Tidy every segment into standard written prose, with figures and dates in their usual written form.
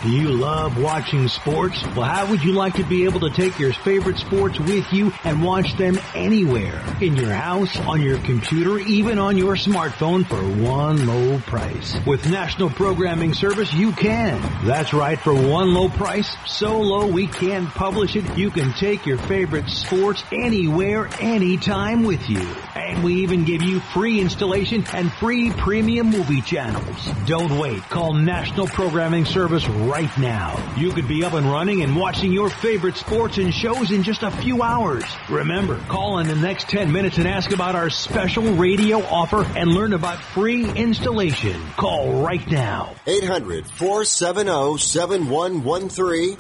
Do you love watching sports? Well, how would you like to be able to take your favorite sports with you and watch them anywhere? In your house, on your computer, even on your smartphone for one low price. With National Programming Service, you can. That's right, for one low price, so low we can't publish it, you can take your favorite sports anywhere, anytime with you. And we even give you free installation and free premium movie channels. Don't wait. Call National Programming Service right now. You could be up and running and watching your favorite sports and shows in just a few hours. Remember, call in the next 10 minutes and ask about our special radio offer and learn about free installation. Call right now. 800-470-7113.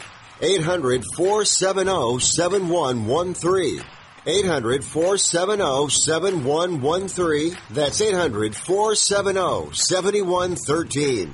800-470-7113. 800-470-7113. That's 800-470-7113.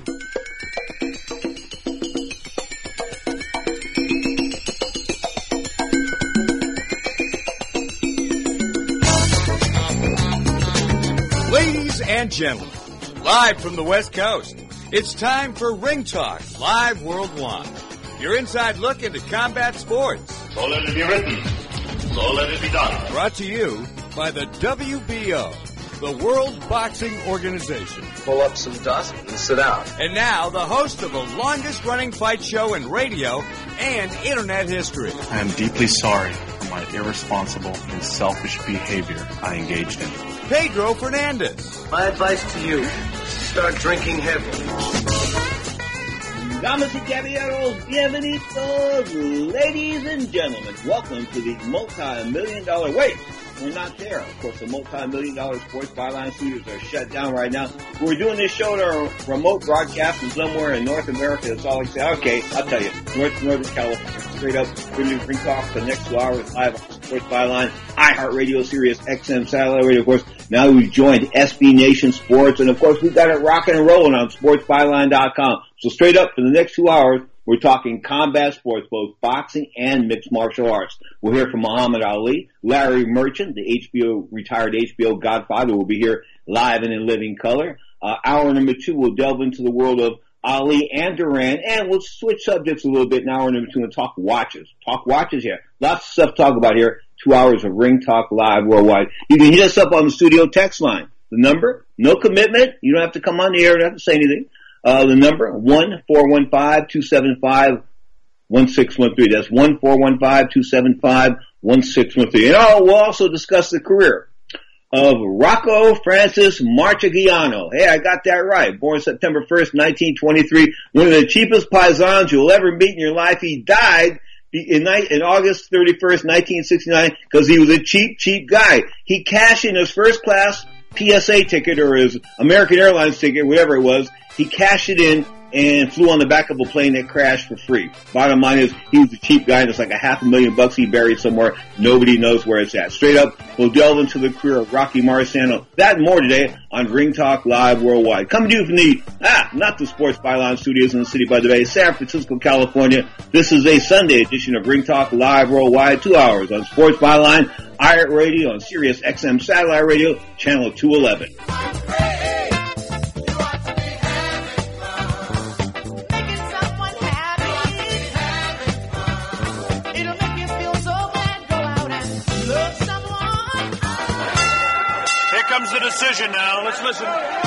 Ladies and gentlemen, live from the West Coast, it's time for Ring Talk Live Worldwide. Your inside look into combat sports. So let it be written. So let it be done. Brought to you by the WBO, the World Boxing Organization. Pull up some dust and sit down. And now, the host of the longest-running fight show in radio and internet history. I am deeply sorry for my irresponsible and selfish behavior I engaged in. Pedro Fernandez. My advice to you, start drinking heavily. Damas y caballeros, bienvenidos, ladies and gentlemen. Welcome to the multi-million-dollar, wait, we're not there. Of course, the multi-million-dollar Sports Byline studios are shut down right now. We're doing this show at our remote broadcast from somewhere in North America. That's all I say. Okay, I'll tell you, Northern California. Straight up, we're going to bring talk for the next 2 hours live on Sports Byline, iHeartRadio, Sirius XM Satellite Radio. Of course, now we've joined SB Nation Sports, and of course, we've got it rocking and rolling on SportsByline.com. So straight up, for the next 2 hours, we're talking combat sports, both boxing and mixed martial arts. We'll hear from Muhammad Ali. Larry Merchant, the retired HBO Godfather, will be here live and in living color. Hour number 2, we'll delve into the world of Ali and Duran, and we'll switch subjects a little bit in hour number 2 and talk watches. Talk watches here. Lots of stuff to talk about here. 2 hours of Ring Talk Live Worldwide. You can hit us up on the studio text line. The number, no commitment. You don't have to come on the air. You don't have to say anything. The number, 1-415-275-1613. That's 1-415-275-1613. And we'll also discuss the career of Rocco Francis Marchigiano. Hey, I got that right. Born September 1st, 1923. One of the cheapest paisans you'll ever meet in your life. He died in August 31st, 1969, because he was a cheap guy. He cashed in his first class PSA ticket, or his American Airlines ticket, whatever it was. He cashed it in and flew on the back of a plane that crashed for free. Bottom line is, he was a cheap guy, and it's like $500,000 he buried somewhere. Nobody knows where it's at. Straight up, we'll delve into the career of Rocky Marciano. That and more today on Ring Talk Live Worldwide. Coming to you from not the Sports Byline studios in the City by the Bay, San Francisco, California. This is a Sunday edition of Ring Talk Live Worldwide, 2 hours on Sports Byline, iHeartRadio, on Sirius XM Satellite Radio, Channel 211. The decision now. Let's listen.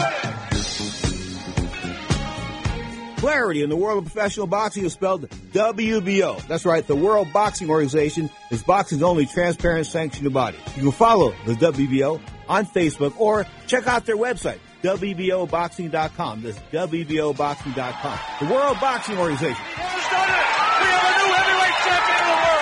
Clarity in the world of professional boxing is spelled WBO. That's right, the World Boxing Organization is boxing's only transparent sanctioned body. You can follow the WBO on Facebook or check out their website, WBOboxing.com. That's WBOboxing.com. The World Boxing Organization. We have a new heavyweight champion of the world.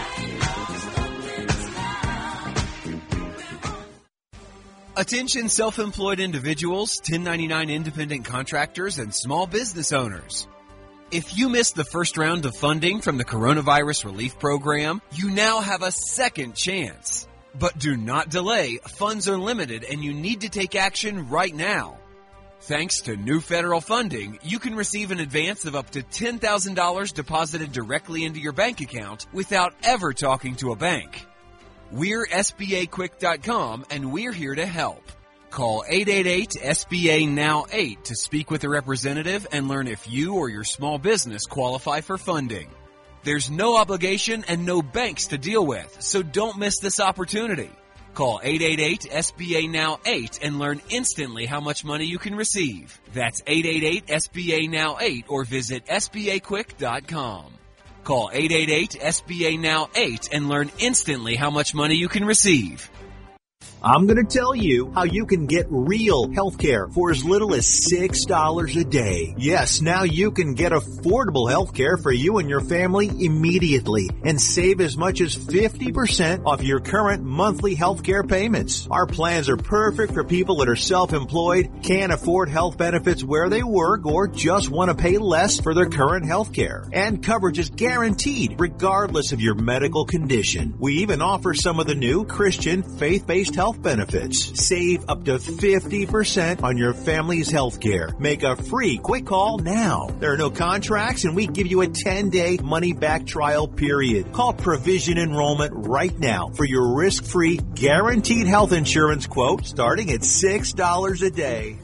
Attention self-employed individuals, 1099 independent contractors, and small business owners. If you missed the first round of funding from the Coronavirus Relief Program, you now have a second chance. But do not delay. Funds are limited and you need to take action right now. Thanks to new federal funding, you can receive an advance of up to $10,000 deposited directly into your bank account without ever talking to a bank. We're SBAquick.com, and we're here to help. Call 888-SBA-NOW-8 to speak with a representative and learn if you or your small business qualify for funding. There's no obligation and no banks to deal with, so don't miss this opportunity. Call 888-SBA-NOW-8 and learn instantly how much money you can receive. That's 888-SBA-NOW-8 or visit SBAquick.com. Call 888-SBA-NOW-8 and learn instantly how much money you can receive. I'm going to tell you how you can get real health care for as little as $6 a day. Yes, now you can get affordable health care for you and your family immediately and save as much as 50% off your current monthly health care payments. Our plans are perfect for people that are self-employed, can't afford health benefits where they work, or just want to pay less for their current health care. And coverage is guaranteed regardless of your medical condition. We even offer some of the new Christian faith-based health benefits. Save up to 50% on your family's health care. Make a free quick call now. There are no contracts and we give you a 10-day money-back trial period. Call Provision Enrollment right now for your risk-free guaranteed health insurance quote starting at $6 a day.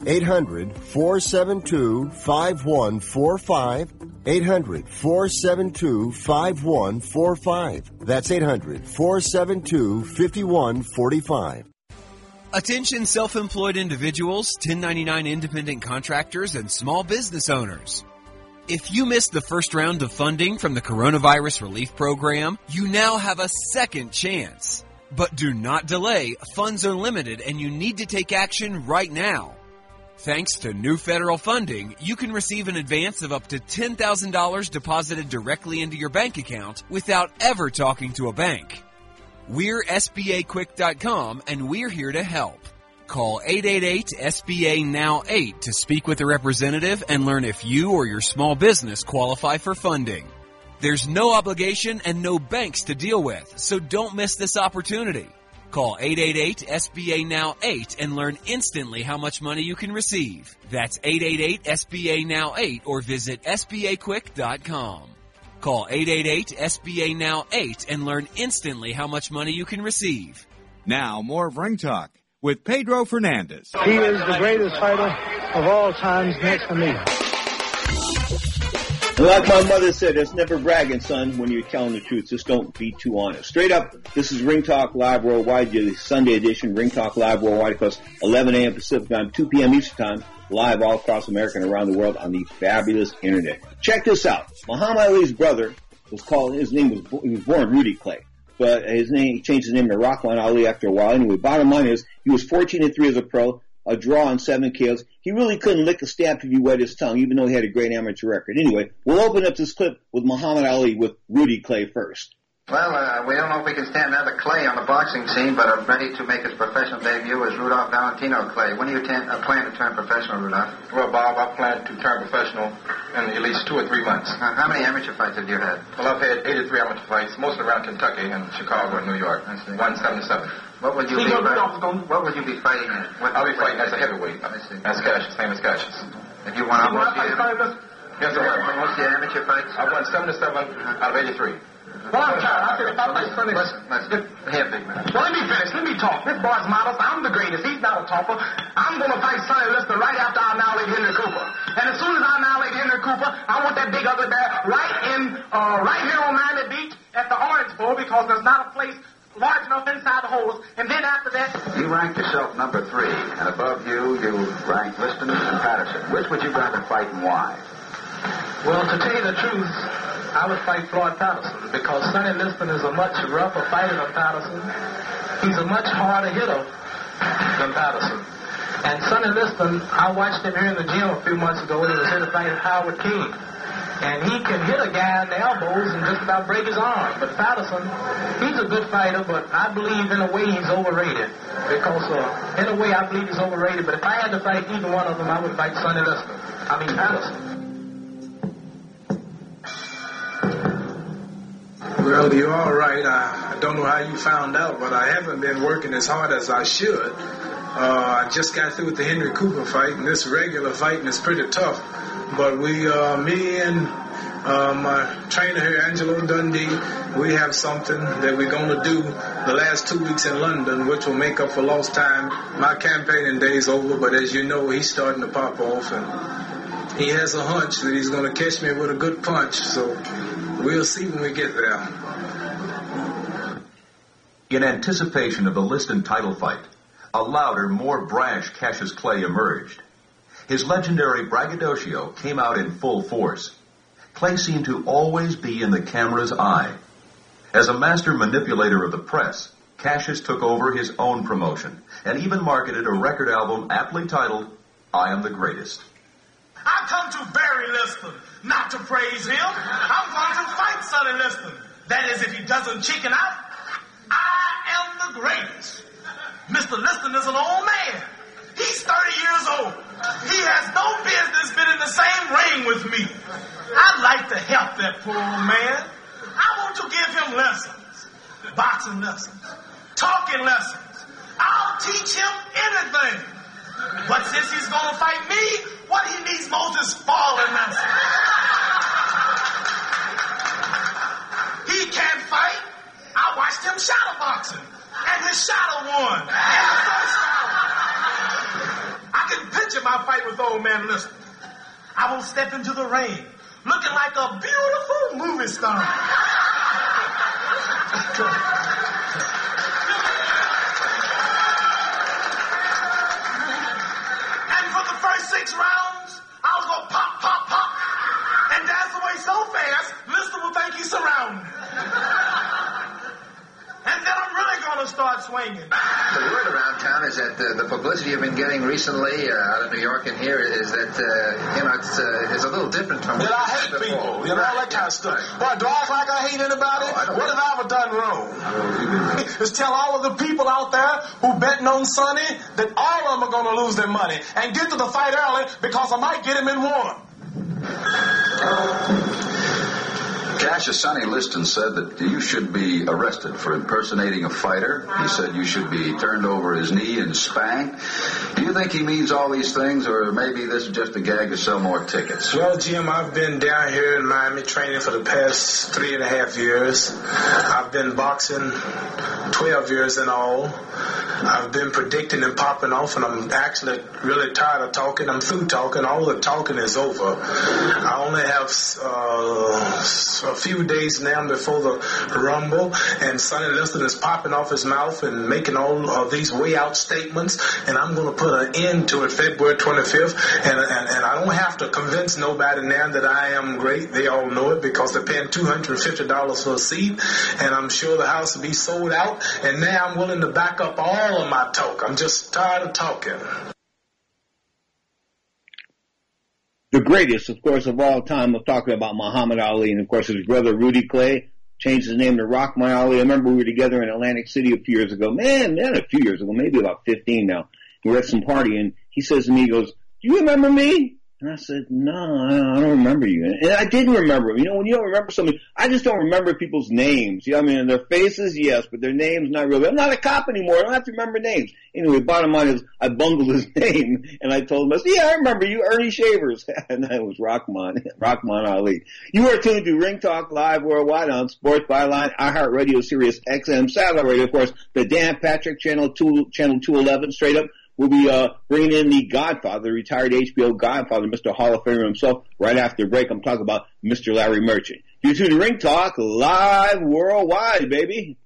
800-472-5145. 800-472-5145. That's 800-472-5145. Attention self-employed individuals, 1099 independent contractors, and small business owners. If you missed the first round of funding from the Coronavirus Relief Program, you now have a second chance. But do not delay. Funds are limited and you need to take action right now. Thanks to new federal funding, you can receive an advance of up to $10,000 deposited directly into your bank account without ever talking to a bank. We're SBAquick.com and we're here to help. Call 888-SBA-NOW-8 to speak with a representative and learn if you or your small business qualify for funding. There's no obligation and no banks to deal with, so don't miss this opportunity. Call 888-SBA-NOW-8 and learn instantly how much money you can receive. That's 888-SBA-NOW-8 or visit SBAquick.com. Call 888-SBA-NOW-8 and learn instantly how much money you can receive. Now, more of Ring Talk with Pedro Fernandez. He is the greatest fighter of all times next to me. And like my mother said, it's never bragging, son, when you're telling the truth. Just don't be too honest. Straight up, this is Ring Talk Live Worldwide, the Sunday edition, Ring Talk Live Worldwide, across 11 a.m. Pacific Time, 2 p.m. Eastern Time, live all across America and around the world on the fabulous Internet. Check this out. Muhammad Ali's brother was he was born Rudy Clay. But he changed his name to Rahman Ali after a while. Anyway, bottom line is, he was 14-3 as a pro, a draw on 7 KOs. He really couldn't lick a stamp if he wet his tongue, even though he had a great amateur record. Anyway, we'll open up this clip with Muhammad Ali with Rudy Clay first. Well, we don't know if we can stand another Clay on the boxing scene, but ready to make his professional debut is Rudolph Valentino Clay. When do you plan to turn professional, Rudolph? Well, Bob, I plan to turn professional in at least 2 or 3 months. How many amateur fights have you had? Well, I've had 83 amateur fights, mostly around Kentucky and Chicago and New York. 177. What would you be fighting in? I'll be fighting as a heavyweight. As Cassius, famous Cassius. If you won most of your amateur fights? I won 77 out of 83. Well, I'm tired. I finish. Let's get here, big man. Well, let me finish. Let me talk. This boy's modest. I'm the greatest. He's not a topper. I'm going to fight Sonny Liston right after I annihilate Henry Cooper. And as soon as I annihilate Henry Cooper, I want that big ugly bear right here on Miami Beach at the Orange Bowl, because there's not a place large enough inside the holes. And then after that... You rank yourself number 3. And above you rank Liston and Patterson. Which would you rather fight and why? Well, to tell you the truth, I would fight Floyd Patterson, because Sonny Liston is a much rougher fighter than Patterson. He's a much harder hitter than Patterson. And Sonny Liston, I watched him here in the gym a few months ago. He was here to fight Howard King. And he can hit a guy in the elbows and just about break his arm. But Patterson, he's a good fighter, but I believe in a way he's overrated. Because in a way I believe he's overrated. But if I had to fight either one of them, I would fight Sonny Liston. Patterson. Well, you're all right. I don't know how you found out, but I haven't been working as hard as I should. I just got through with the Henry Cooper fight, and this regular fighting is pretty tough. But me and My trainer here, Angelo Dundee, we have something that we're going to do the last 2 weeks in London, which will make up for lost time. My campaigning day's over, but as you know, he's starting to pop off, and he has a hunch that he's going to catch me with a good punch, so we'll see when we get there. In anticipation of the Liston title fight, a louder, more brash Cassius Clay emerged. His legendary braggadocio came out in full force. Clay seemed to always be in the camera's eye. As a master manipulator of the press, Cassius took over his own promotion and even marketed a record album aptly titled, I Am the Greatest. I come to bury Liston, not to praise him. I'm going to fight Sonny Liston. That is, if he doesn't chicken out, I am the greatest. Mr. Liston is an old man. He's 30 years old. He has no business being in the same ring with me. I'd like to help that poor old man. I want to give him lessons. Boxing lessons. Talking lessons. I'll teach him anything. But since he's going to fight me, what he needs most is falling lessons. He can't fight. I watched him shadow boxing. And his shadow won. In the first round. I can picture my fight with old man Liston. I will step into the ring looking like a beautiful movie star. And for the first 6 rounds, I was going to pop, pop, pop, and dance away so fast, Liston will think he's surrounded. And then I'm really going to start swinging. The word around town is that the publicity you've been getting recently out of New York and here is that, it's a little different from that I hate people, all that kind of stuff. Boy, do I act like I hate anybody? What have I ever done wrong? Just tell all of the people out there who betting on Sonny that all of them are going to lose their money and get to the fight early because I might get him in one. Cassius Sonny Liston said that you should be arrested for impersonating a fighter. He said you should be turned over his knee and spanked. Do you think he means all these things, or maybe this is just a gag to sell more tickets? Well, Jim, I've been down here in Miami training for the past 3.5 years. I've been boxing 12 years in all. I've been predicting and popping off, and I'm actually really tired of talking. I'm through talking. All the talking is over. I only have a few days now before the Rumble, and Sonny Liston is popping off his mouth and making all of these way out statements, and I'm going to put an end to it February 25th, and I don't have to convince nobody now that I am great. They all know it because they're paying $250 for a seat, and I'm sure the house will be sold out, and now I'm willing to back up all of my talk. I'm just tired of talking. The greatest, of course, of all time. We're talking about Muhammad Ali, and of course his brother Rudy Clay changed his name to Rahman Ali. I remember we were together in Atlantic City a few years ago. Man, a few years ago, maybe about 15 now. We were at some party, and he says to me, he goes, "Do you remember me?" And I said, "No, I don't remember you." And I didn't remember him. You know, when you don't remember something, I just don't remember people's names. You know what I mean? Their faces, yes, but their names, not really. I'm not a cop anymore. I don't have to remember names. Anyway, bottom line is, I bungled his name, and I told him, I said, "Yeah, I remember you, Ernie Shavers." And that was Rahman Ali. You are tuned to Ring Talk Live worldwide on Sports Byline, iHeartRadio, Sirius XM, Satellite Radio, of course, the Dan Patrick Channel 211, straight up. We'll be bringing in the Godfather, retired HBO Godfather, Mr. Hall of Famer himself, right after the break. I'm talking about Mr. Larry Merchant. You're tuned to Ring Talk Live worldwide, baby.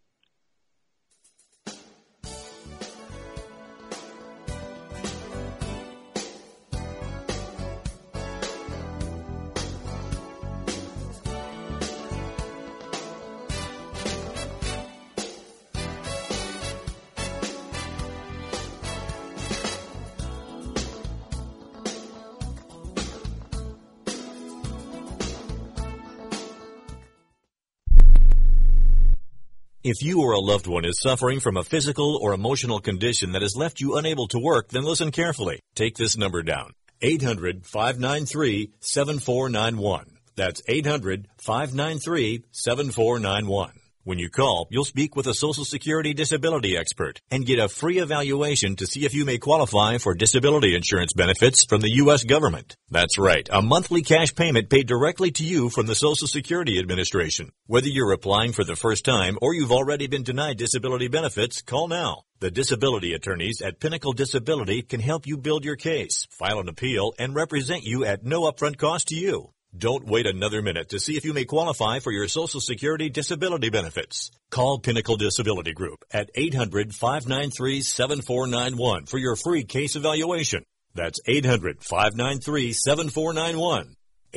If you or a loved one is suffering from a physical or emotional condition that has left you unable to work, then listen carefully. Take this number down. 800-593-7491. That's 800-593-7491. When you call, you'll speak with a Social Security disability expert and get a free evaluation to see if you may qualify for disability insurance benefits from the U.S. government. That's right, a monthly cash payment paid directly to you from the Social Security Administration. Whether you're applying for the first time or you've already been denied disability benefits, call now. The disability attorneys at Pinnacle Disability can help you build your case, file an appeal, and represent you at no upfront cost to you. Don't wait another minute to see if you may qualify for your Social Security disability benefits. Call Pinnacle Disability Group at 800-593-7491 for your free case evaluation. That's 800-593-7491.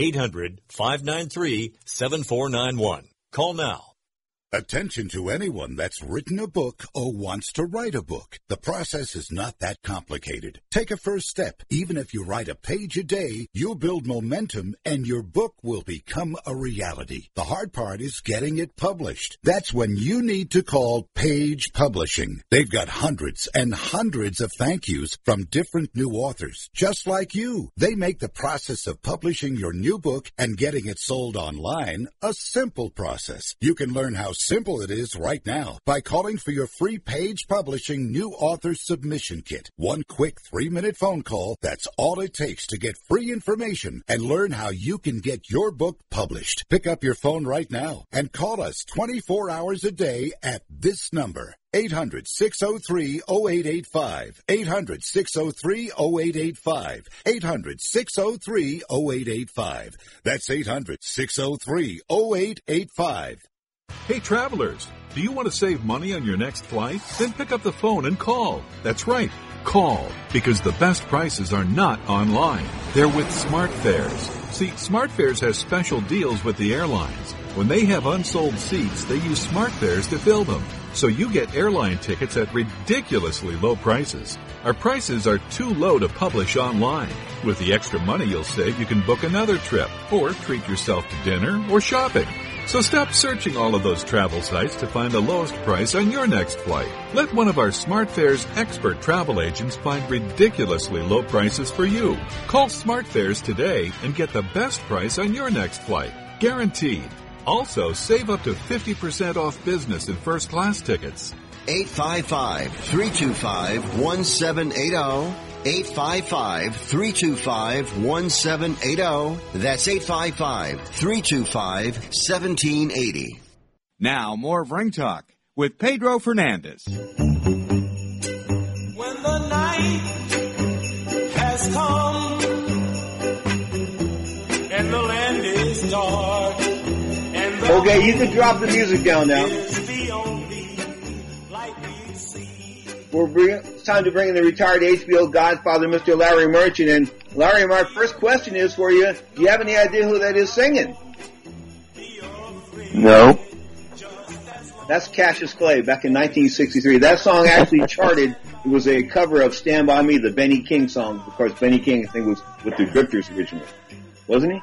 800-593-7491. Call now. Attention to anyone that's written a book or wants to write a book. The process is not that complicated. Take a first step. Even if you write a page a day, you'll build momentum and your book will become a reality. The hard part is getting it published. That's when you need to call Page Publishing. They've got hundreds and hundreds of thank yous from different new authors, just like you. They make the process of publishing your new book and getting it sold online a simple process. You can learn how simple it is right now by calling for your free Page Publishing New Author Submission Kit. One quick 3-minute phone call, that's all it takes to get free information and learn how you can get your book published. Pick up your phone right now and call us 24 hours a day at this number. 800-603-0885. 800-603-0885. 800-603-0885. That's 800-603-0885. Hey travelers, do you want to save money on your next flight? Then pick up the phone and call. That's right, call, because the best prices are not online. They're with SmartFares. See, SmartFares has special deals with the airlines. When they have unsold seats, they use SmartFares to fill them. So you get airline tickets at ridiculously low prices. Our prices are too low to publish online. With the extra money you'll save, you can book another trip or treat yourself to dinner or shopping. So stop searching all of those travel sites to find the lowest price on your next flight. Let one of our SmartFares expert travel agents find ridiculously low prices for you. Call SmartFares today and get the best price on your next flight. Guaranteed. Also, save up to 50% off business and first class tickets. 855-325-1780. 855-325-1780. That's 855-325-1780. Now, more of Ring Talk with Pedro Fernandez. When the night has come and the land is dark and the okay, you can drop the music down now. It's time to bring in the retired HBO Godfather, Mr. Larry Merchant. And Larry, my first question is for you, do you have any idea who that is singing? No. That's Cassius Clay back in 1963. That song actually charted. It was a cover of Stand By Me, the Benny King song. Of course, Benny King, I think, was with the Drifters originally. Wasn't he?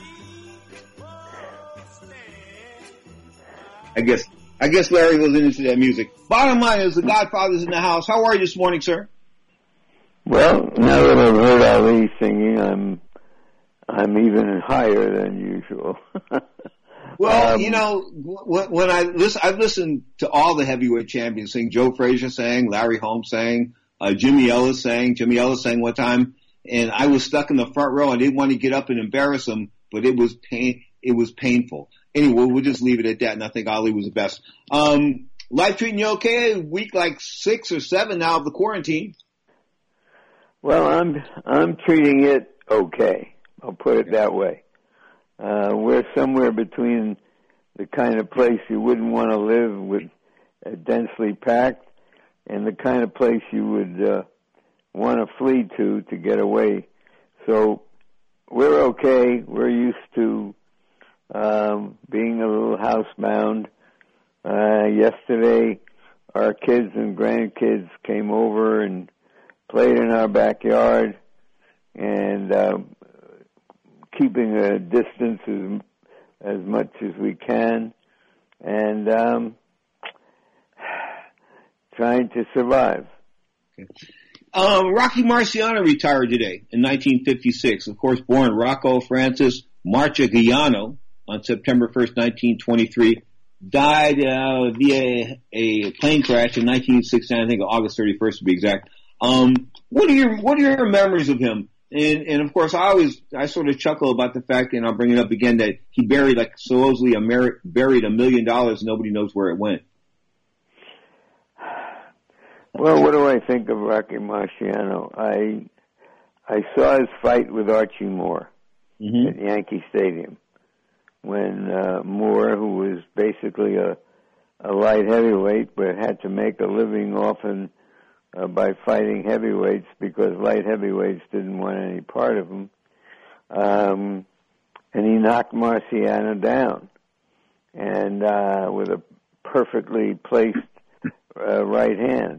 I guess Larry was into that music. Bottom line is the Godfather's in the house. How are you this morning, sir? Well, now that I've heard Ali singing, I'm even higher than usual. Well, you know, when I've listened to all the heavyweight champions sing. Joe Frazier sang, Larry Holmes sang, Jimmy Ellis sang one time, and I was stuck in the front row. I didn't want to get up and embarrass him, but it was painful. Anyway, we'll just leave it at that, and I think Ali was the best. Life treating you okay? Week like 6 or 7 now of the quarantine. Well, I'm treating it okay. I'll put it that way. We're somewhere between the kind of place you wouldn't want to live with, densely packed, and the kind of place you would want to flee to get away. So we're okay. We're used to being a little housebound. Yesterday, our kids and grandkids came over and played in our backyard, and keeping a distance as much as we can, and trying to survive. Rocky Marciano retired today in 1956. Of course, born Rocco Francis Marciano on September 1st, 1923. died via a plane crash in 1969. I think August 31st to be exact. What are your memories of him? And of course, I sort of chuckle about the fact, and I'll bring it up again, that he supposedly buried $1 million. Nobody knows where it went. Well, what do I think of Rocky Marciano? I saw his fight with Archie Moore at Yankee Stadium when Moore, who was basically a light heavyweight but had to make a living often by fighting heavyweights because light heavyweights didn't want any part of him, and he knocked Marciano down, and with a perfectly placed right hand.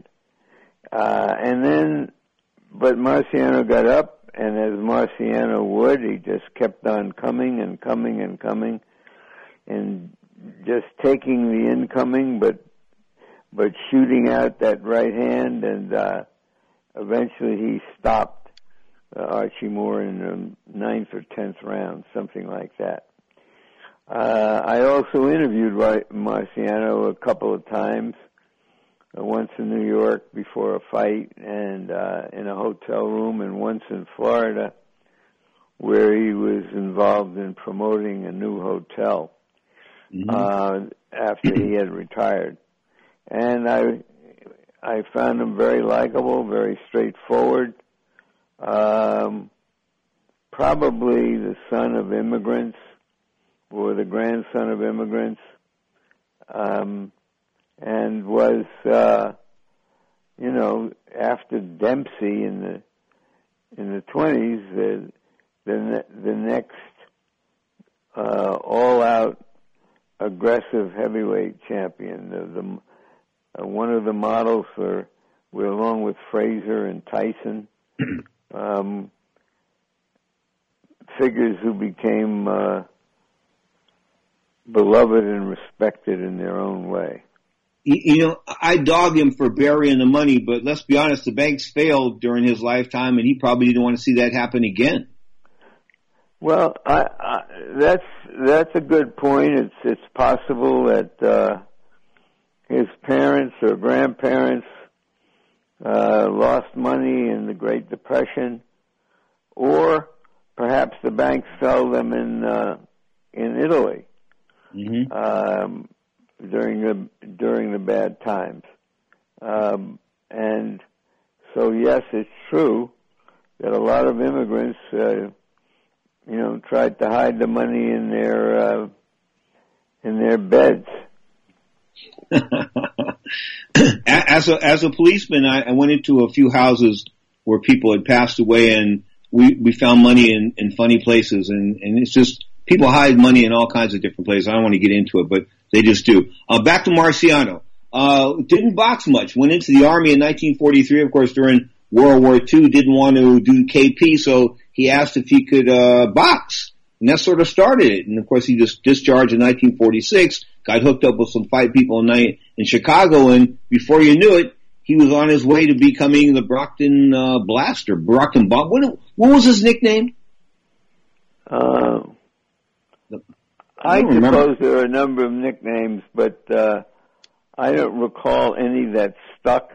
But Marciano got up, and as Marciano would, he just kept on coming and coming and coming, and just taking the incoming, but shooting out that right hand, and eventually he stopped Archie Moore in the 9th or 10th round, something like that. I also interviewed Marciano a couple of times. Once in New York before a fight and in a hotel room, and once in Florida where he was involved in promoting a new hotel after he had retired. And I found him very likable, very straightforward, probably the son of immigrants or the grandson of immigrants. And was, after Dempsey in the 20s, the next all-out aggressive heavyweight champion. One of the models were along with Frazier and Tyson, figures who became beloved and respected in their own way. I dog him for burying the money, but let's be honest, the banks failed during his lifetime, and he probably didn't want to see that happen again. Well, that's a good point. It's possible that his parents or grandparents lost money in the Great Depression, or perhaps the banks fell them in Italy. During the bad times, and so yes, it's true that a lot of immigrants, tried to hide the money in their beds. As a policeman, I went into a few houses where people had passed away, and we found money in funny places, and it's just people hide money in all kinds of different places. I don't want to get into it, but they just do. Back to Marciano. Didn't box much. Went into the Army in 1943, of course, during World War II. Didn't want to do KP, so he asked if he could box. And that sort of started it. And, of course, he just discharged in 1946, got hooked up with some fight people in Chicago, and before you knew it, he was on his way to becoming the Brockton Blaster, Brockton Bomb. What was his nickname? I suppose there are a number of nicknames, but I don't recall any that stuck.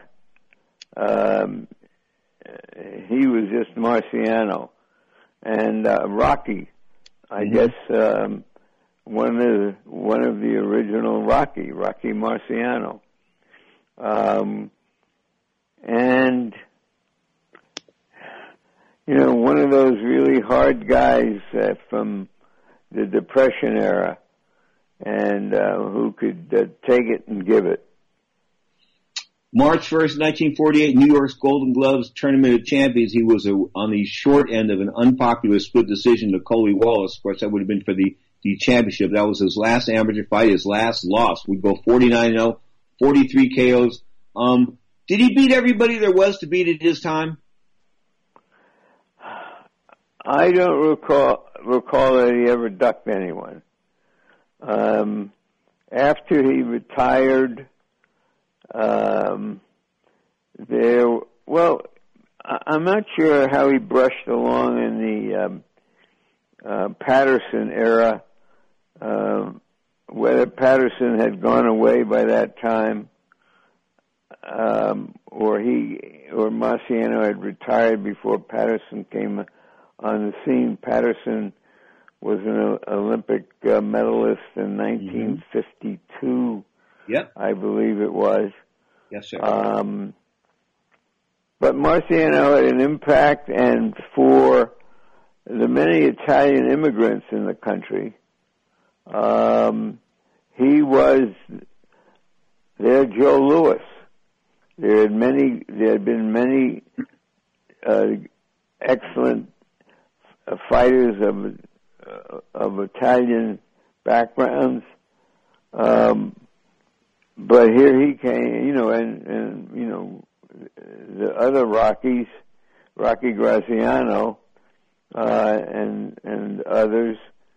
He was just Marciano. And Rocky, I guess one of the original Rocky Marciano. And one of those really hard guys from the Depression era, and who could take it and give it. March 1st, 1948, New York's Golden Gloves Tournament of Champions. He was on the short end of an unpopular split decision to Coley Wallace. Of course, that would have been for the championship. That was his last amateur fight, his last loss. We'd go 49-0, 43 KOs. Did he beat everybody there was to beat at his time? I don't recall that he ever ducked anyone. After he retired, I'm not sure how he brushed along in the Patterson era, whether Patterson had gone away by that time, or Marciano had retired before Patterson came on the scene. Patterson was an Olympic medalist in 1952. Yep. I believe it was. Yes, sir. But Marciano had an impact, and for the many Italian immigrants in the country, he was their Joe Louis. There had been many excellent fighters of Italian backgrounds, but here he came, and the other Rockies, Rocky Graziano, and others,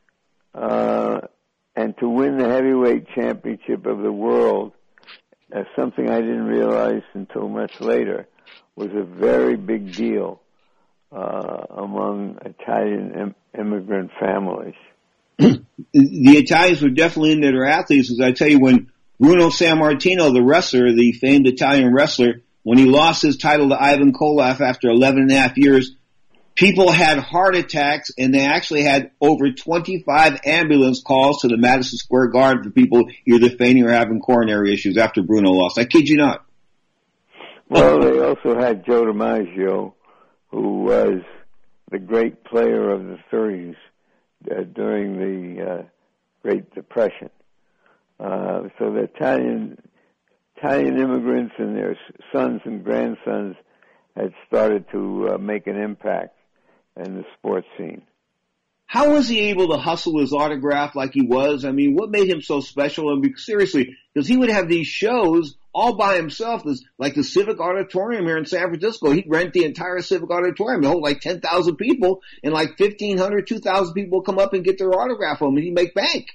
and to win the heavyweight championship of the world, something I didn't realize until much later, was a very big deal among Italian immigrant families. The Italians were definitely into their athletes, as I tell you, when Bruno Sammartino, the wrestler, the famed Italian wrestler, when he lost his title to Ivan Koloff after 11 and a half years, people had heart attacks, and they actually had over 25 ambulance calls to the Madison Square Garden for people either fainting or having coronary issues after Bruno lost. I kid you not. Well, they also had Joe DiMaggio, who was the great player of the 30s during the Great Depression. So the Italian immigrants and their sons and grandsons had started to make an impact in the sports scene. How was he able to hustle his autograph like he was? I mean, what made him so special? I mean, seriously, because he would have these shows all by himself, like the Civic Auditorium here in San Francisco. He'd rent the entire Civic Auditorium, hold like 10,000 people, and like 1,500, 2,000 people come up and get their autograph from him, and he'd make bank.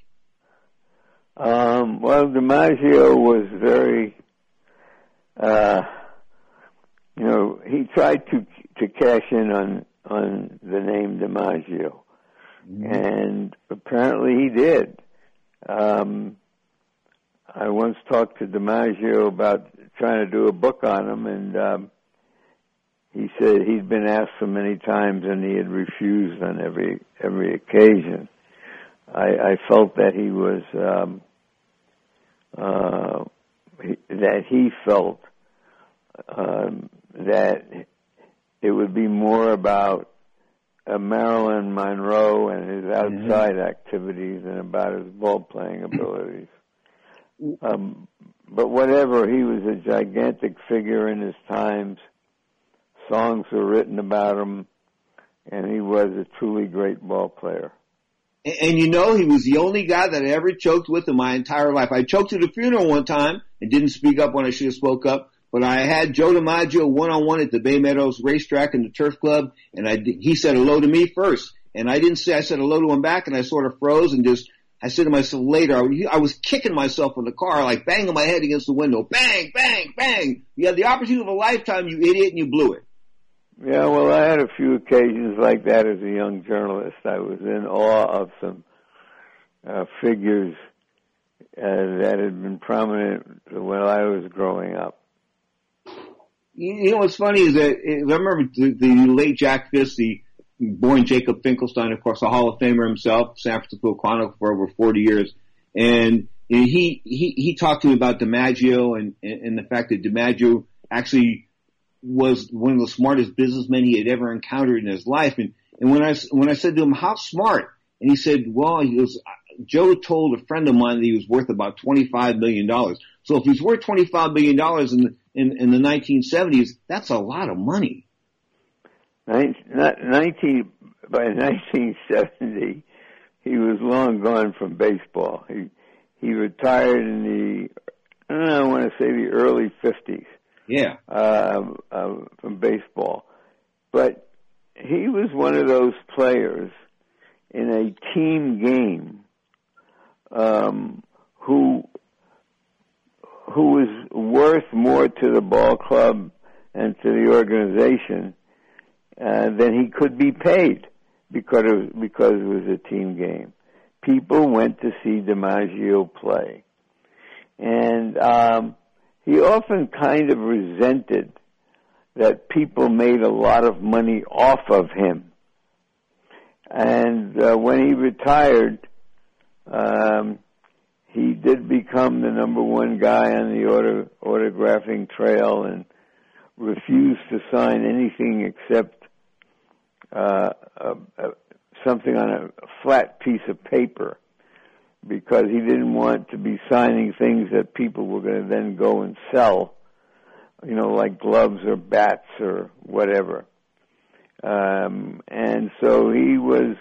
Well, DiMaggio was very, he tried to cash in on the name DiMaggio. And apparently he did. I once talked to DiMaggio about trying to do a book on him, and he said he'd been asked so many times and he had refused on every occasion. I felt that he was that he felt that it would be more about Marilyn Monroe and his outside activities than about his ball-playing abilities. But whatever, he was a gigantic figure in his times. Songs were written about him, and he was a truly great ball player. And he was the only guy that I ever choked with in my entire life. I choked at a funeral one time and didn't speak up when I should have spoke up. But I had Joe DiMaggio one-on-one at the Bay Meadows racetrack in the Turf Club, and he said hello to me first. And I didn't say, I said hello to him back, and I sort of froze and I said to myself later, I was kicking myself in the car, like banging my head against the window. Bang, bang, bang. You had the opportunity of a lifetime, you idiot, and you blew it. Yeah, well, I had a few occasions like that as a young journalist. I was in awe of some figures that had been prominent when I was growing up. You know what's funny is that I remember the late Jack Fisk, the born Jacob Finkelstein, of course, a Hall of Famer himself, San Francisco Chronicle for over 40 years, and he talked to me about DiMaggio and the fact that DiMaggio actually was one of the smartest businessmen he had ever encountered in his life. And when I said to him, how smart? And he said, well, Joe told a friend of mine that he was worth about $25 million. So if he's worth $25 million in the 1970s, that's a lot of money. By 1970, he was long gone from baseball. He retired in I want to say the early 50s. Yeah. From baseball. But he was one of those players in a team game who was worth more to the ball club and to the organization than he could be paid because it was a team game. people went to see DiMaggio play. And he often kind of resented that people made a lot of money off of him. And when he retired, he did become the number one guy on the autographing trail and refused to sign anything except something on a flat piece of paper, because he didn't want to be signing things that people were going to then go and sell, like gloves or bats or whatever. And so he was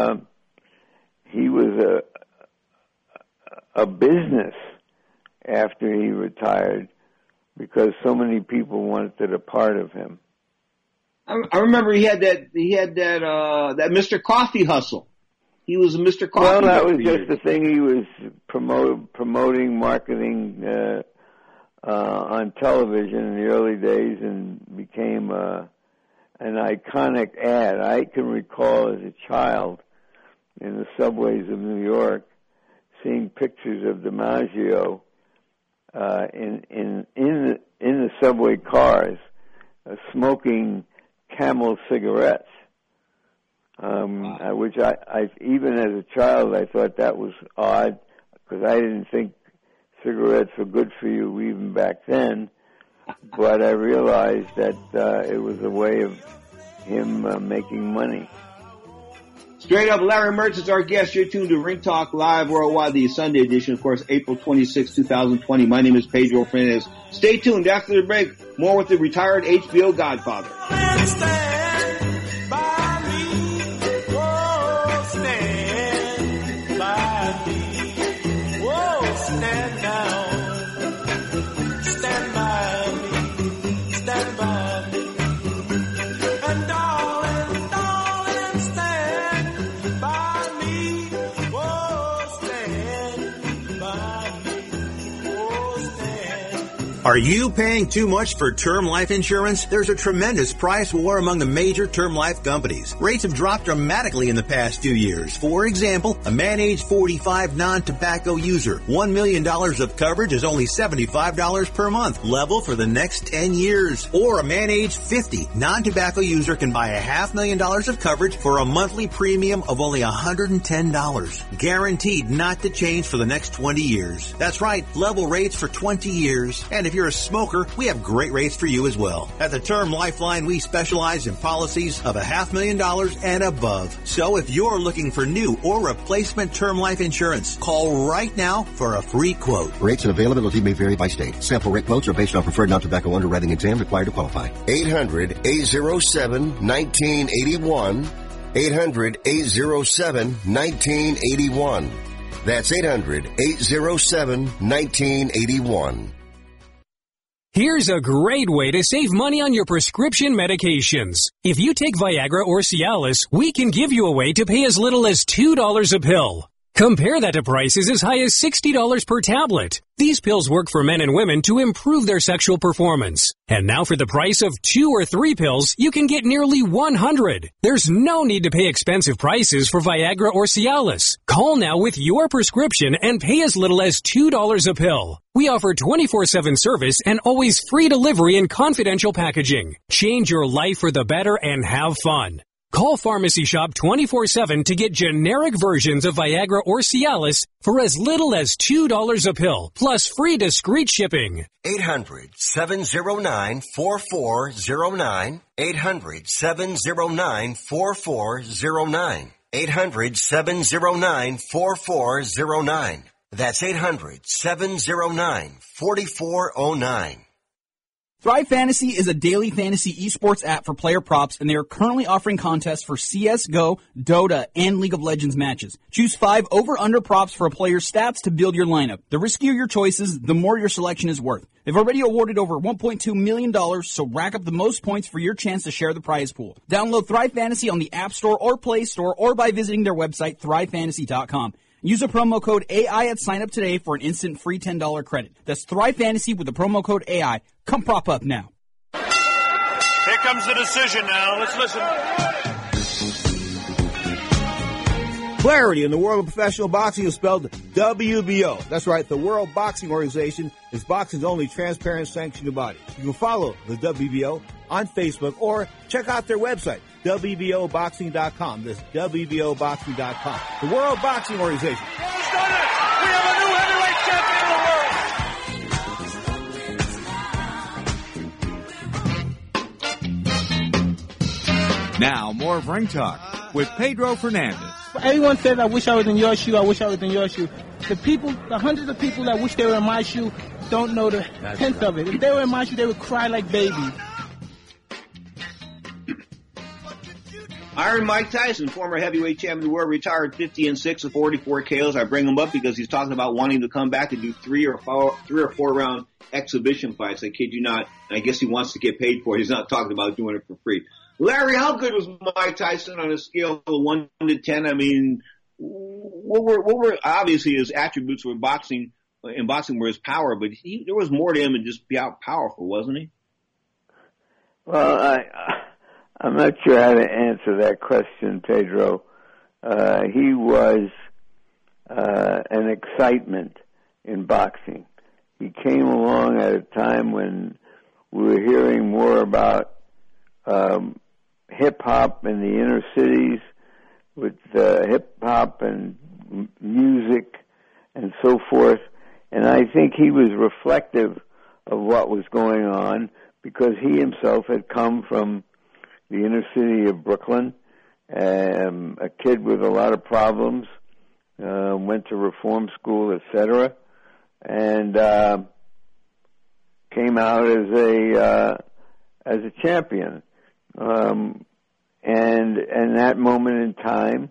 a business after he retired, because so many people wanted a part of him. I remember he had that that Mr. Coffee hustle. He was a Mr. Coffee. Well, that was just the thing he was promoting, marketing on television in the early days, and became an iconic ad. I can recall as a child in the subways of New York seeing pictures of DiMaggio in the subway cars smoking Camel cigarettes. Which I even as a child I thought that was odd, because I didn't think cigarettes were good for you even back then. But I realized that it was a way of him making money. Straight up, Larry Mertz is our guest. You're tuned to Ring Talk Live Worldwide, the Sunday edition, of course, April 26, 2020. My name is Pedro Fernandez. Stay tuned. After the break, more with the retired HBO Godfather. Are you paying too much for term life insurance? There's a tremendous price war among the major term life companies. Rates have dropped dramatically in the past few years. For example, a man age 45 non-tobacco user, $1 million of coverage is only $75 per month, level for the next 10 years. Or a man age 50 non-tobacco user can buy $500,000 of coverage for a monthly premium of only $110. Guaranteed not to change for the next 20 years. That's right, level rates for 20 years. And if you're a smoker, we have great rates for you as well. At the Term Lifeline, we specialize in policies of $500,000 and above. So if you're looking for new or replacement term life insurance, call right now for a free quote. Rates and availability may vary by state. Sample rate quotes are based on preferred non-tobacco underwriting exam required to qualify. 800-807-1981. 800-807-1981. That's 800-807-1981. Here's a great way to save money on your prescription medications. If you take Viagra or Cialis, we can give you a way to pay as little as $2 a pill. Compare that to prices as high as $60 per tablet. These pills work for men and women to improve their sexual performance. And now for the price of 2 or 3 pills, you can get nearly 100. There's no need to pay expensive prices for Viagra or Cialis. Call now with your prescription and pay as little as $2 a pill. We offer 24/7 service and always free delivery and confidential packaging. Change your life for the better and have fun. Call Pharmacy Shop 24/7 to get generic versions of Viagra or Cialis for as little as $2 a pill, plus free discreet shipping. 800-709-4409. 800-709-4409. 800-709-4409. That's 800-709-4409. Thrive Fantasy is a daily fantasy esports app for player props, and they are currently offering contests for CSGO, Dota, and League of Legends matches. Choose 5 over-under props for a player's stats to build your lineup. The riskier your choices, the more your selection is worth. They've already awarded over $1.2 million, so rack up the most points for your chance to share the prize pool. Download Thrive Fantasy on the App Store or Play Store, or by visiting their website, thrivefantasy.com. Use a promo code AI at sign up today for an instant free $10 credit. That's Thrive Fantasy with the promo code AI. Come prop up now. Here comes the decision now. Let's listen. Clarity in the world of professional boxing is spelled WBO. That's right, the World Boxing Organization is boxing's only transparent sanctioned body. You can follow the WBO on Facebook or check out their website, WBOboxing.com. That's WBOboxing.com. The World Boxing Organization. Who's done it? We have a new heavyweight champion of the world. Now, more of Ring Talk with Pedro Fernandez. Everyone says, I wish I was in your shoe, I wish I was in your shoe. The people, the hundreds of people that wish they were in my shoe don't know the tenth of it. If they were in my shoe, they would cry like babies. Iron Mike Tyson, former heavyweight champion of the world, retired 50-6 with 44 KOs. I bring him up because he's talking about wanting to come back and do three or four round exhibition fights. I kid you not. I guess he wants to get paid for it. He's not talking about doing it for free. Larry, how good was Mike Tyson on a scale of 1 to 10? I mean, what were obviously his attributes in boxing were his power, but there was more to him than just be out powerful, wasn't he? Well, I'm not sure how to answer that question, Pedro. He was an excitement in boxing. He came along at a time when we were hearing more about hip-hop in the inner cities with hip-hop and music and so forth. And I think he was reflective of what was going on because he himself had come from the inner city of Brooklyn, a kid with a lot of problems, went to reform school, etc., and came out as a champion. And that moment in time,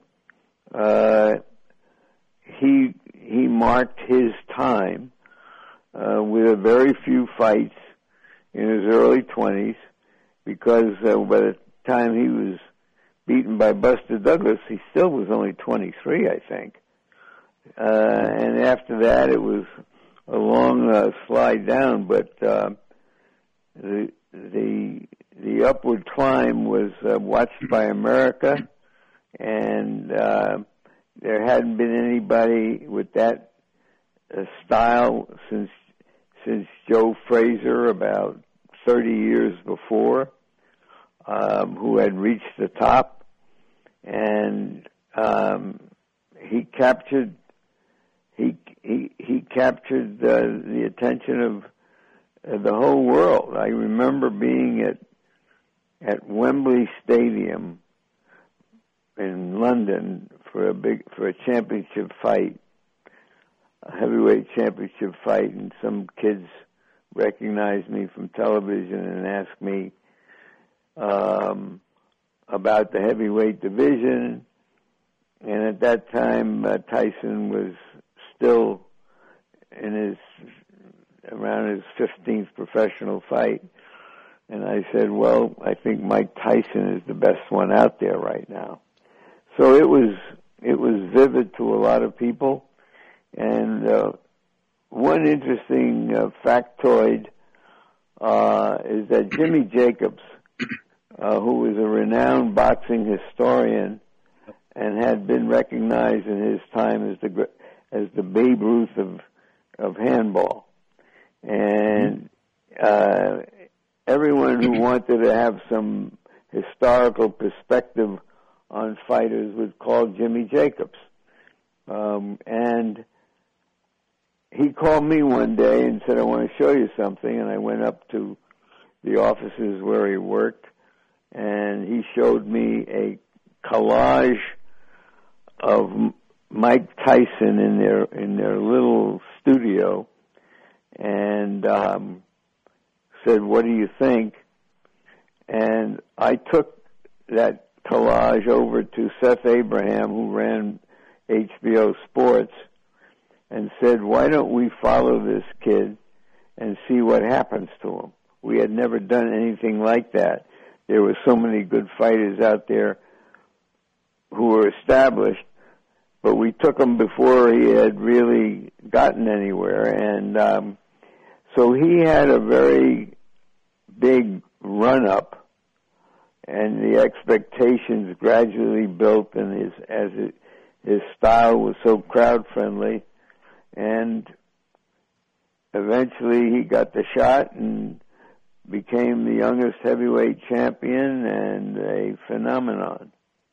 he marked his time with a very few fights in his early 20s, because by the time he was beaten by Buster Douglas, he still was only 23, I think. And after that, it was a long slide down, but the upward climb was watched by America, and there hadn't been anybody with that style since Joe Frazier about 30 years before, who had reached the top, and he captured the attention of the whole world. I remember being at Wembley Stadium in London for a championship fight, a heavyweight championship fight, and some kids recognized me from television and asked me about the heavyweight division. And at that time, Tyson was still around his 15th professional fight. And I said, well, I think Mike Tyson is the best one out there right now. So it was vivid to a lot of people. And one interesting factoid is that Jimmy Jacobs, who was a renowned boxing historian and had been recognized in his time as the Babe Ruth of handball, and everyone who wanted to have some historical perspective on fighters would call Jimmy Jacobs. And he called me one day and said, I want to show you something. And I went up to the offices where he worked, and he showed me a collage of Mike Tyson in their little studio, and said, what do you think? And I took that collage over to Seth Abraham, who ran HBO Sports, and said, why don't we follow this kid and see what happens to him? We had never done anything like that. There were so many good fighters out there who were established, but we took him before he had really gotten anywhere. And so he had a very big run-up, and the expectations gradually built, and his style was so crowd friendly, and eventually he got the shot and became the youngest heavyweight champion and a phenomenon.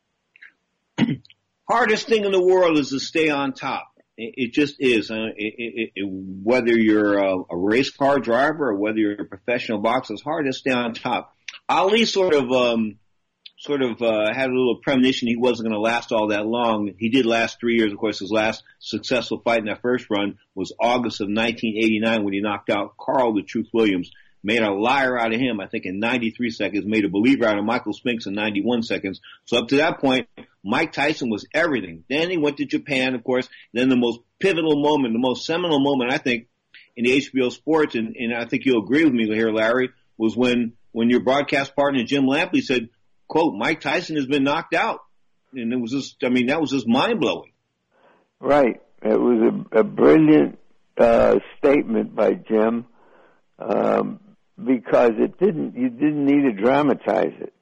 Hardest thing in the world is to stay on top. It just is. Whether you're a race car driver or whether you're a professional boxer, it's hard to stay on top. Ali sort of had a little premonition he wasn't going to last all that long. He did last 3 years. Of course, his last successful fight in that first run was August of 1989 when he knocked out Carl the Truth Williams. Made a liar out of him, I think, in 93 seconds. Made a believer out of Michael Spinks in 91 seconds. So up to that point, Mike Tyson was everything. Then he went to Japan, of course. Then the most pivotal moment, the most seminal moment, I think, in the HBO Sports, and I think you'll agree with me here, Larry, was when your broadcast partner, Jim Lampley, said, quote, Mike Tyson has been knocked out. And it was just, that was just mind-blowing. Right. It was a brilliant statement by Jim. Because you didn't need to dramatize it.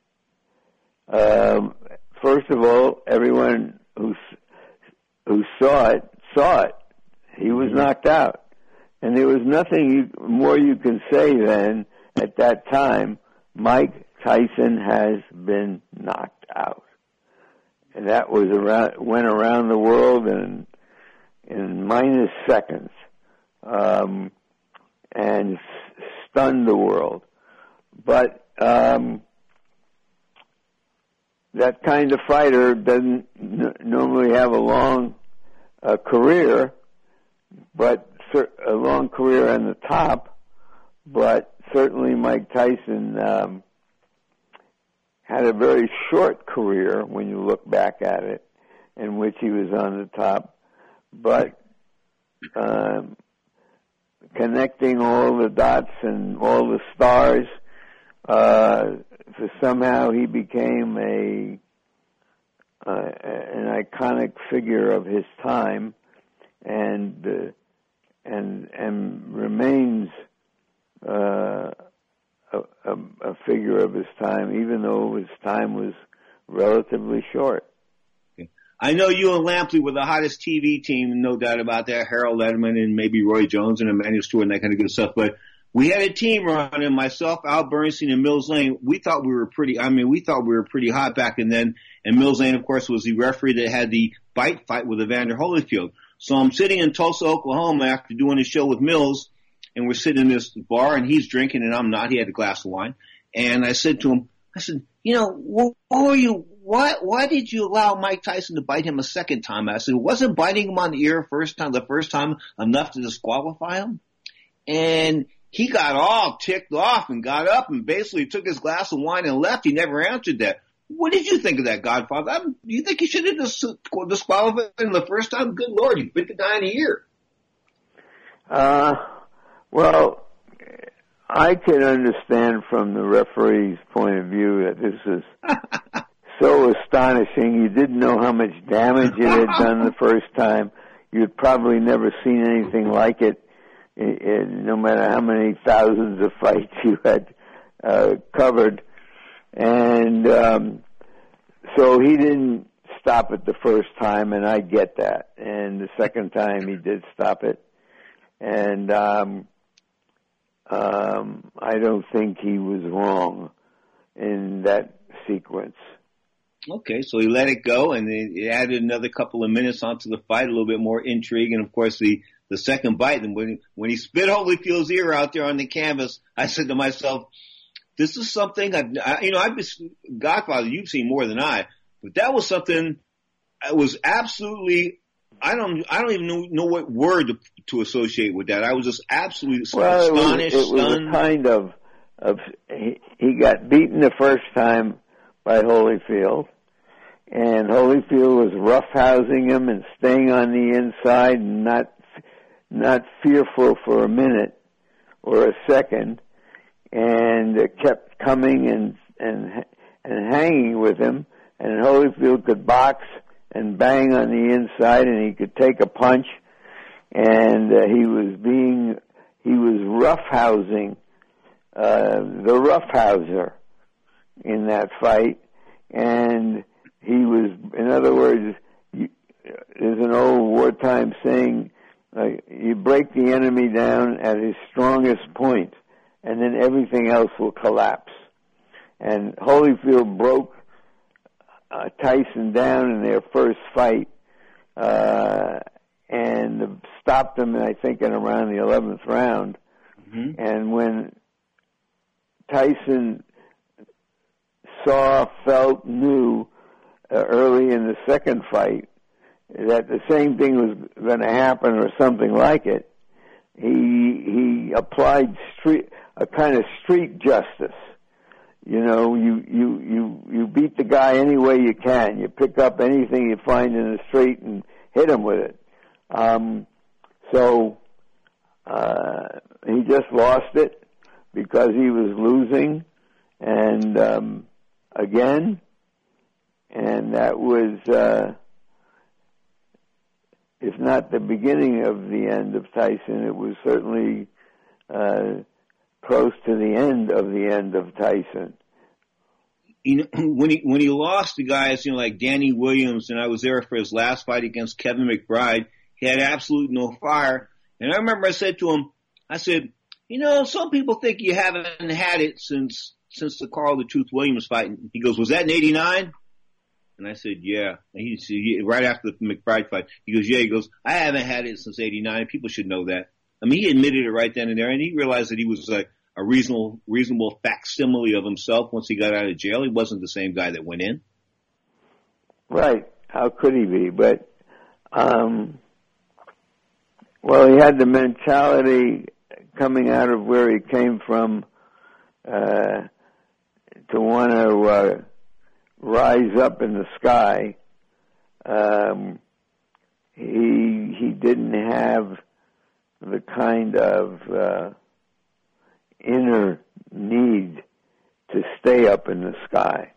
First of all, everyone who saw it. He was knocked out. And there was nothing more you can say than, at that time, Mike Tyson has been knocked out. And that went around the world in minus seconds. And stunned the world. But that kind of fighter doesn't normally have a long career, but a long career on the top. But certainly Mike Tyson had a very short career when you look back at it, in which he was on the top. But connecting all the dots and all the stars, somehow he became an iconic figure of his time, and remains a figure of his time, even though his time was relatively short. I know you and Lampley were the hottest TV team, no doubt about that. Harold Letterman and maybe Roy Jones and Emmanuel Stewart and that kind of good stuff. But we had a team running, myself, Al Bernstein, and Mills Lane. We thought we were pretty hot back then. And Mills Lane, of course, was the referee that had the fight with Evander Holyfield. So I'm sitting in Tulsa, Oklahoma after doing a show with Mills, and we're sitting in this bar, and he's drinking, and I'm not. He had a glass of wine. And I said to him, why did you allow Mike Tyson to bite him a second time? I said, wasn't biting him on the ear the first time enough to disqualify him? And he got all ticked off and got up and basically took his glass of wine and left. He never answered that. What did you think of that, Godfather? Do you think he should have disqualified him the first time? Good Lord, you bit the guy in the ear. Well, I can understand from the referee's point of view that this is so astonishing. You didn't know how much damage it had done the first time. You'd probably never seen anything like it, no matter how many thousands of fights you had covered. And so he didn't stop it the first time, and I get that. And the second time he did stop it. And I don't think he was wrong in that sequence. Okay, so he let it go, and he added another couple of minutes onto the fight, a little bit more intrigue, and of course the second bite. And when he spit Holyfield's ear out there on the canvas, I said to myself, "This is something I've been Godfather. You've seen more than I, but that was something. I was absolutely. I don't even know what word to associate with that. I was just absolutely astonished, it was stunned. A kind of he got beaten the first time by Holyfield, and Holyfield was roughhousing him and staying on the inside and not fearful for a minute or a second, and kept coming and hanging with him, and Holyfield could box and bang on the inside, and he could take a punch, and he was roughhousing the roughhouser in that fight, and he was, in other words, there's an old wartime saying, you break the enemy down at his strongest point, and then everything else will collapse. And Holyfield broke Tyson down in their first fight, and stopped him, I think, in around the 11th round. Mm-hmm. And when Tyson saw, felt, knew early in the second fight that the same thing was going to happen or something like it, he applied a kind of street justice. You know, you beat the guy any way you can. You pick up anything you find in the street and hit him with it. So he just lost it because he was losing, and again, and that was, if not the beginning of the end of Tyson, it was certainly close to the end of Tyson. You know, when he lost to guys, you know, like Danny Williams, and I was there for his last fight against Kevin McBride, he had absolute no fire. And I remember I said to him, I said, you know, some people think you haven't had it since the Carl the Truth Williams fight. And he goes, was that in '89? And I said, yeah. And he right after the McBride fight, he goes, yeah. He goes, I haven't had it since '89. People should know that. I mean, he admitted it right then and there, and he realized that he was like a reasonable facsimile of himself once he got out of jail. He wasn't the same guy that went in. Right. How could he be? But, well, he had the mentality coming out of where he came from, to want to rise up in the sky. He didn't have the kind of inner need to stay up in the sky.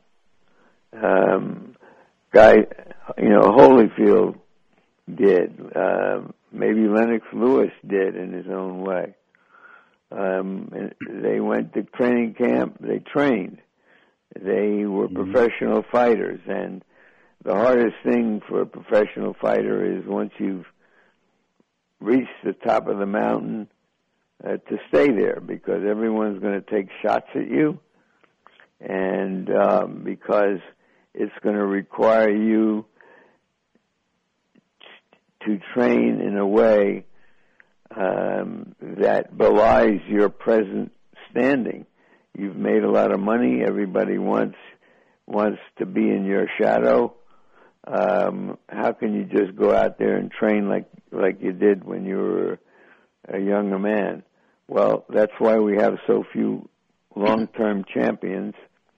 Holyfield did. Maybe Lennox Lewis did in his own way. They went to training camp. They trained. They were professional fighters, and the hardest thing for a professional fighter is once you've reached the top of the mountain, to stay there, because everyone's going to take shots at you, and because it's going to require you to train in a way that belies your present standing. You've made a lot of money. Everybody wants to be in your shadow. How can you just go out there and train like you did when you were a younger man? Well, that's why we have so few long-term champions.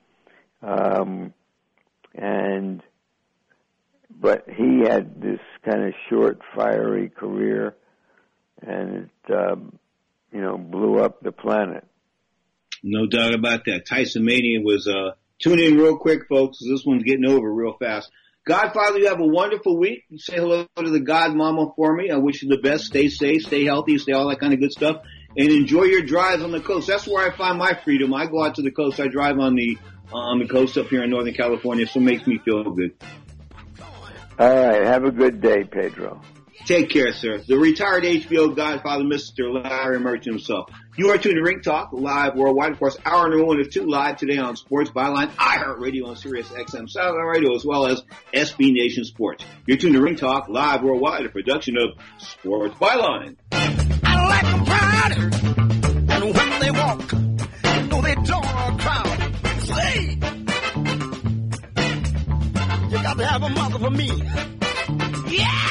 But he had this kind of short, fiery career, and it, blew up the planet. No doubt about that. Tyson Mania was, tune in real quick, folks, because this one's getting over real fast. Godfather, you have a wonderful week. Say hello to the Godmama for me. I wish you the best. Stay safe, stay healthy, stay all that kind of good stuff. And enjoy your drives on the coast. That's where I find my freedom. I go out to the coast. I drive on the coast up here in Northern California, so it makes me feel good. All right. Have a good day, Pedro. Take care, sir. The retired HBO Godfather, Mr. Larry Merchant himself. You are tuned to Ring Talk, live worldwide. Of course, hour number 1 of 2 live today on Sports Byline, iHeartRadio on Sirius XM Satellite Radio, as well as SB Nation Sports. You're tuned to Ring Talk, live worldwide, a production of Sports Byline. I like them proud, and when they walk, you know they draw a crowd. Say, you got to have a mother for me. Yeah.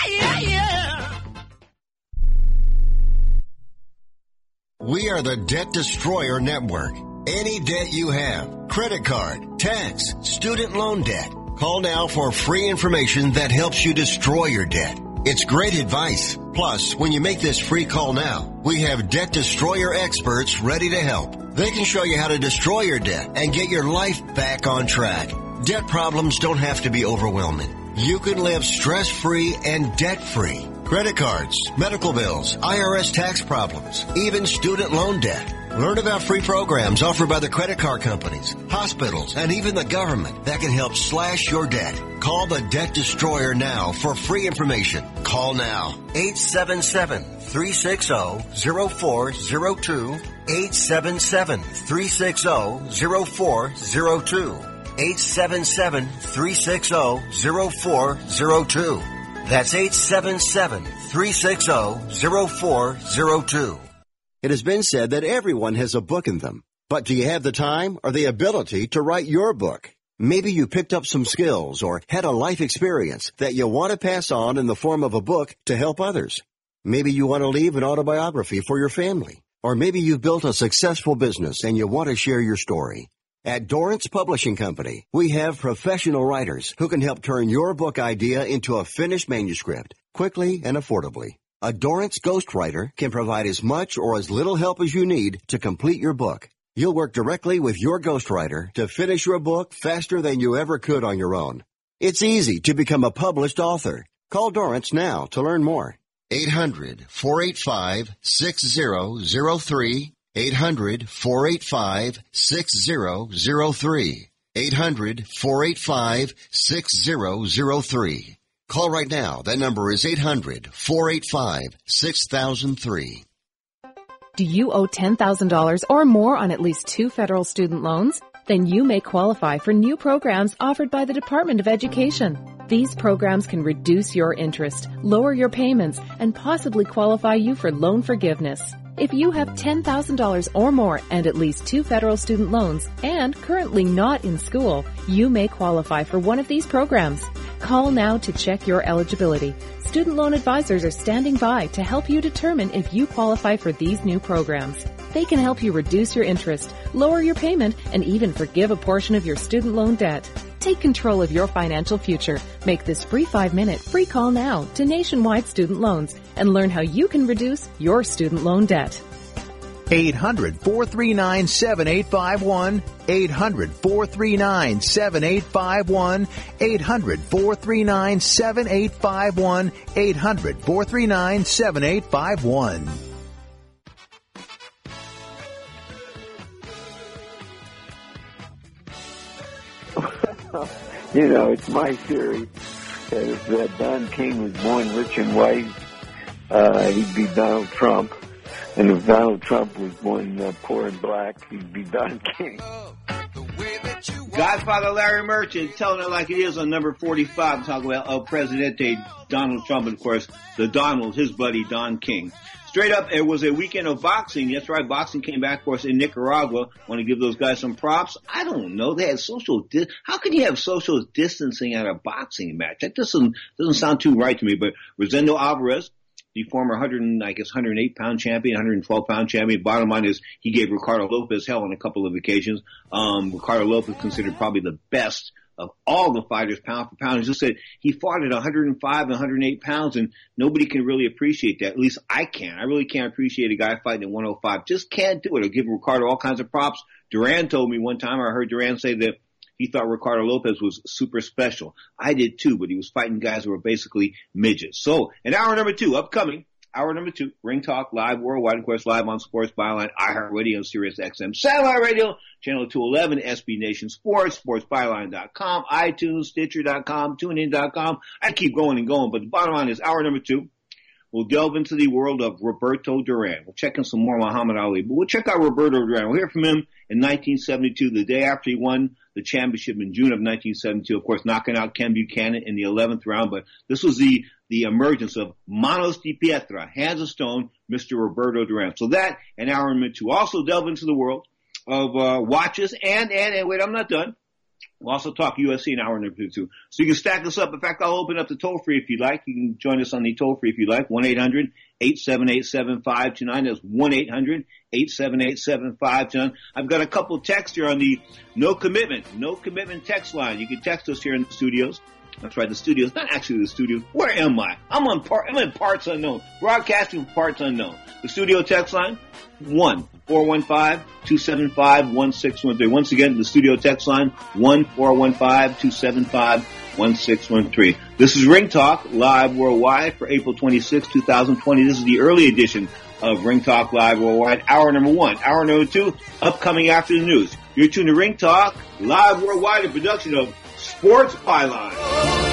We are the Debt Destroyer Network. Any debt you have, credit card, tax, student loan debt, call now for free information that helps you destroy your debt. It's great advice. Plus, when you make this free call now, we have Debt Destroyer experts ready to help. They can show you how to destroy your debt and get your life back on track. Debt problems don't have to be overwhelming. You can live stress-free and debt-free. Credit cards, medical bills, IRS tax problems, even student loan debt. Learn about free programs offered by the credit card companies, hospitals, and even the government that can help slash your debt. Call the Debt Destroyer now for free information. Call now. 877-360-0402. 877-360-0402. 877-360-0402. That's 877-360-0402. It has been said that everyone has a book in them. But do you have the time or the ability to write your book? Maybe you picked up some skills or had a life experience that you want to pass on in the form of a book to help others. Maybe you want to leave an autobiography for your family. Or maybe you've built a successful business and you want to share your story. At Dorrance Publishing Company, we have professional writers who can help turn your book idea into a finished manuscript quickly and affordably. A Dorrance ghostwriter can provide as much or as little help as you need to complete your book. You'll work directly with your ghostwriter to finish your book faster than you ever could on your own. It's easy to become a published author. Call Dorrance now to learn more. 800-485-6003. 800-485-6003. 800-485-6003. Call right now. That number is 800-485-6003. Do you owe $10,000 or more on at least 2 federal student loans? Then you may qualify for new programs offered by the Department of Education. These programs can reduce your interest, lower your payments, and possibly qualify you for loan forgiveness. If you have $10,000 or more and at least 2 federal student loans and currently not in school, you may qualify for one of these programs. Call now to check your eligibility. Student loan advisors are standing by to help you determine if you qualify for these new programs. They can help you reduce your interest, lower your payment, and even forgive a portion of your student loan debt. Take control of your financial future. Make this free 5-minute free call now to Nationwide Student Loans and learn how you can reduce your student loan debt. 800-439-7851. 800-439-7851. 800-439-7851. 800-439-7851. You know, it's my theory that if Don King was born rich and white, he'd be Donald Trump. And if Donald Trump was born poor and black, he'd be Don King. Godfather Larry Merchant telling it like it is on number 45, talking about El Presidente Donald Trump, and of course, the Donald, his buddy Don King. Straight up, it was a weekend of boxing. That's right, boxing came back, of course, in Nicaragua. Want to give those guys some props? I don't know. They had how can you have social distancing at a boxing match? That doesn't sound too right to me. But Rosendo Alvarez, the former 108-pound champion, 112-pound champion. Bottom line is he gave Ricardo Lopez hell on a couple of occasions. Ricardo Lopez considered probably the best of all the fighters pound for pound. He just said he fought at 105 and 108 pounds, and nobody can really appreciate that. At least I can't. I really can't appreciate a guy fighting at 105. Just can't do it. I'll give Ricardo all kinds of props. Duran told me one time, I heard Duran say that he thought Ricardo Lopez was super special. I did too, but he was fighting guys who were basically midgets. So, in hour number 2, upcoming, hour number 2, Ring Talk Live Worldwide, of course, live on Sports Byline, iHeartRadio, Sirius XM, Satellite Radio, Channel 211, SB Nation Sports, SportsByline.com, iTunes, Stitcher.com, TuneIn.com. I keep going and going, but the bottom line is hour number 2. We'll delve into the world of Roberto Duran. We'll check in some more Muhammad Ali, but we'll check out Roberto Duran. We'll hear from him in 1972, the day after he won the championship in June of 1972, of course, knocking out Ken Buchanan in the 11th round. But this was the emergence of Manos de Pietra, hands of stone, Mr. Roberto Duran. So that and hour number 2. Also delve into the world of watches and wait, I'm not done. We'll also talk UFC in hour number 2. So you can stack this up. In fact, I'll open up the toll free if you'd like. You can join us on the toll free if you'd like. 1-800-878-7529. That's 1-800-878-7529. I've got a couple texts here on the no commitment text line. You can text us here in the studios. That's right, the studios, not actually the studios. Where am I? I'm in parts unknown. Broadcasting parts unknown. The studio text line, 1-415-275-1613. Once again, the studio text line, 1-415-275-1613. This is Ring Talk, live worldwide for April 26, 2020. This is the early edition of Ring Talk Live Worldwide. Hour number 1. Hour number 2, upcoming after the news. You're tuned to Ring Talk Live Worldwide, a production of Sports Byline.